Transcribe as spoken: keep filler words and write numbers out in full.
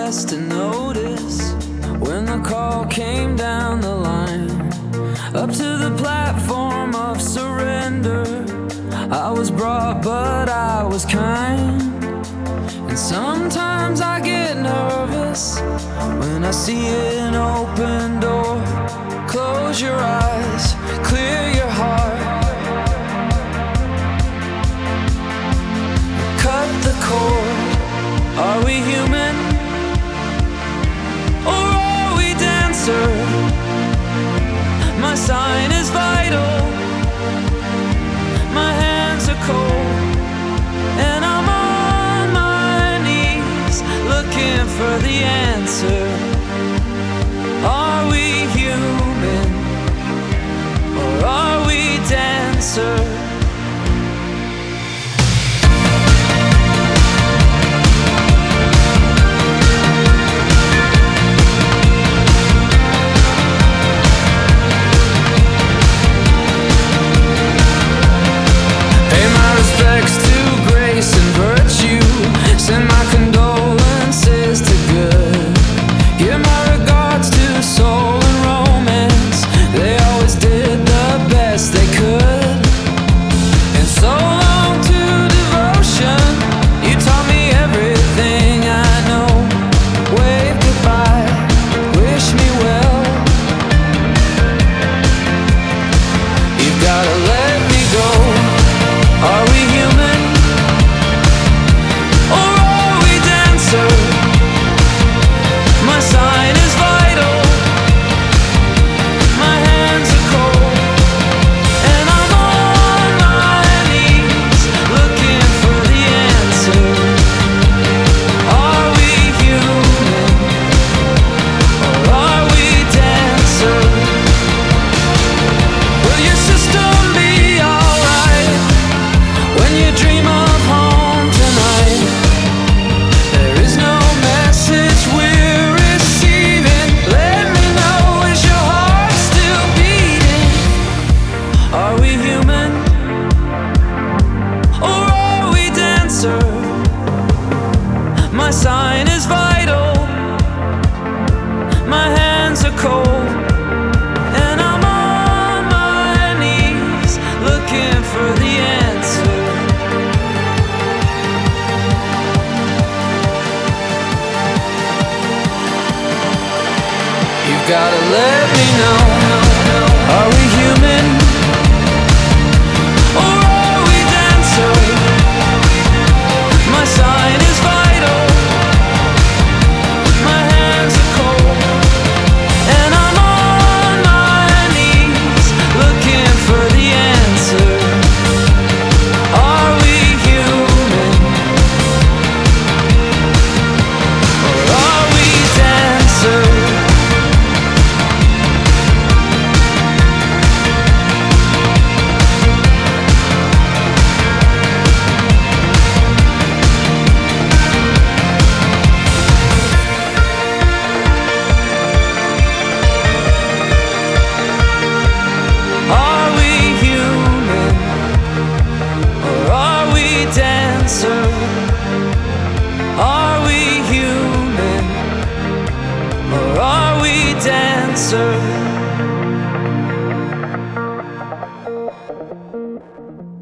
last to notice when the call came down the line, up to the platform of surrender. I was brought, but I was kind. And sometimes I get nervous when I see an open door. Close your eyes, clear your heart, cut the cord. Are we human, or are we dancer? My sign is vital, my hands are cold, and I'm on my knees looking for the answer. Are we human, or are we dancer? Respects to grace and virtue, send my condolences to good. Give my regards to soul and romance, they always did the best they could. And so long to devotion, you taught me everything I know. Wave goodbye, wish me well. You've gotta let me go. Are we human, or are we dancer? My sign is vital, my hands are cold, and I'm on my knees looking for the answer. Are we human, or are we dancer? Will your system be alright when you dream of home tonight? There is no message we're receiving. Let me know, is your heart still beating? Are we human, or are we dancer? My sign is vital, my hands are cold, and I'm on my knees looking for the answer. You've gotta let me know. Are we human, or are we dancer? My sign is vital, my hands are cold, and I'm on my knees looking for the answer. Are we human, or are we dancer? Are we human, or are we dancer? Are we human, or are we dancer?